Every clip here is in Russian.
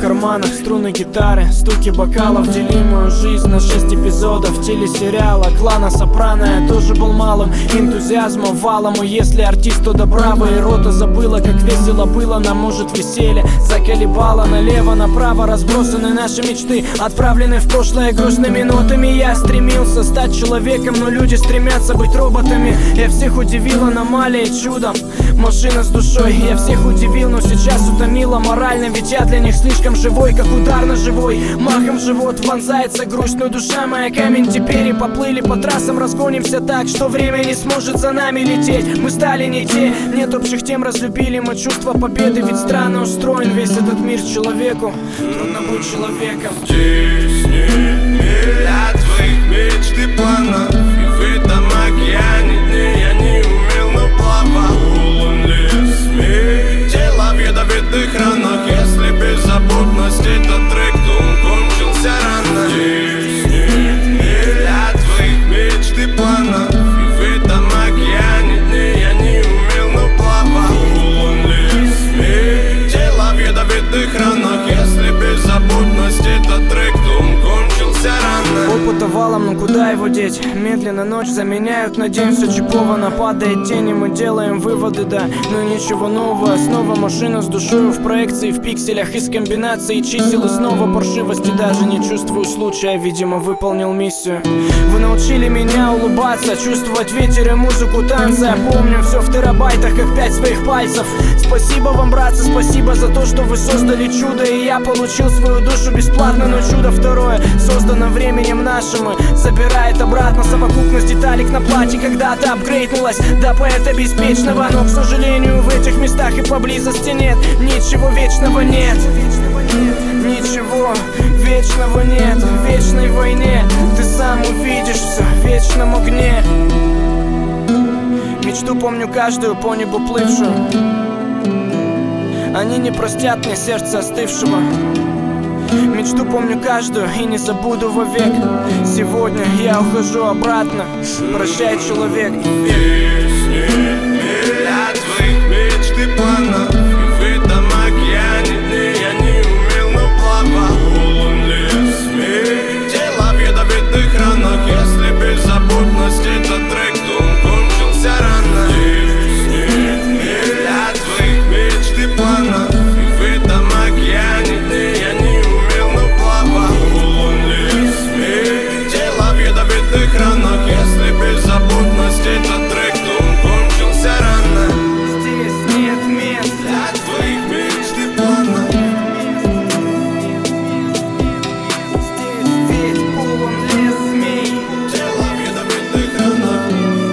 карманах струны гитары, стуки бокалов, делимую жизнь на 6 эпизодов телесериала клана Сопрано. Я тоже был малым, энтузиазма валом. И если артист, то да браво. И рота забыла, как весело было. Нам может веселье заколебало. Налево-направо разбросаны наши мечты, отправлены в прошлое грустными нотами. Я стремился стать человеком, но люди стремятся быть роботами. Я всех удивил аномалией, чудом, машина с душой. Я всех удивил, но сейчас утомила морально. Ведь я для них слишком живой, как удар ножевой. Махом в живот вонзается грусть, но душа моя камень теперь. И поплыли по трассам, разгонимся так, что время не сможет за нами лететь. Мы стали не те, нет общих тем, разлюбили мы чувство победы. Ведь странно устроен весь этот мир человеку. Трудно быть человеком. Здесь нет миля твоих мечт и планов, и в этом океане дней я не умел, но плавал. Полон лес змей, тело в ядовитых ранах. Если беззаботность этот трек, то он кончился рано. Здесь нет миля твоих мечт и планов, и в этом океане дней я не умел, но плавал. Полон лес змей, тело в ядовитых ранах. Если беззаботность этот трек, то он кончился рано. Опыта валом, но куда его деть? Медленно ночь заменяют на день, все чиповано, падает тень, и мы делаем выводы, да. Но ничего нового, снова машина с душою в проекции, в пикселях из комбинации чисел. И снова паршивости, даже не чувствую случая, видимо, выполнил миссию. Вы научили меня улыбаться, чувствовать ветер и музыку танца. Я помню все в терабайтах, как 5 своих пальцев. Спасибо вам, братцы, спасибо за то, что вы создали чудо. И я получил свою душу бесплатно, но чудо второе создано временем нашим и забирает обратно совокупность деталек на платье. Когда-то апгрейднулась до поэта беспечного, но, к сожалению, в этих местах и поблизости нет ничего вечного, нет. Ничего вечного нет. В вечной войне ты сам увидишь все в вечном огне. Мечту помню каждую по небу плывшую. Они не простят мне сердце остывшего. Мечту помню каждую и не забуду вовек. Сегодня я ухожу обратно. Прощай, человек. Здесь нет миля твоих мечт и планов, и в этом океане дней я не умел, но плавал. Полон лес змей, тело в ядовитых ранах. Если беззаботность этот трек, то он кончился рано. Здесь нет миля твоих мечт и планов, и в этом океане дней я не умел, но плавал. Полон лес змей, тело в ядовитых ранах. Если беззаботность этот трек, то он кончился рано. Здесь нет мест Для твоих мечт и планов. Здесь ведь полон лес змей. Тело в ядовитых ранах.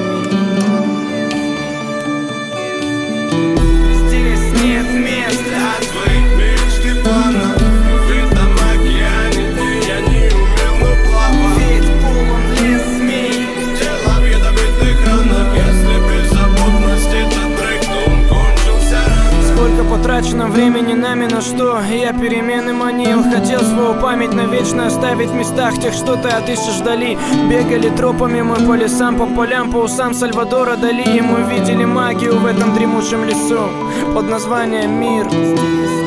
Здесь нет мест Для твоих мечт и планов, и в этом океане дней я не умел, но плавал. ведь полон лес змей. Тело в ядовитых ранах. Если беззаботность этот трек, то он кончился рано. Сколько потрачено времени нами на что? Я перемены манил. Хотел свою память навечно оставить в местах тех, что ты отыщешь вдали. Бегали тропами мы по лесам, по полям, по усам Сальвадора Дали. И мы видели магию в этом дремучем лесу под названием мир.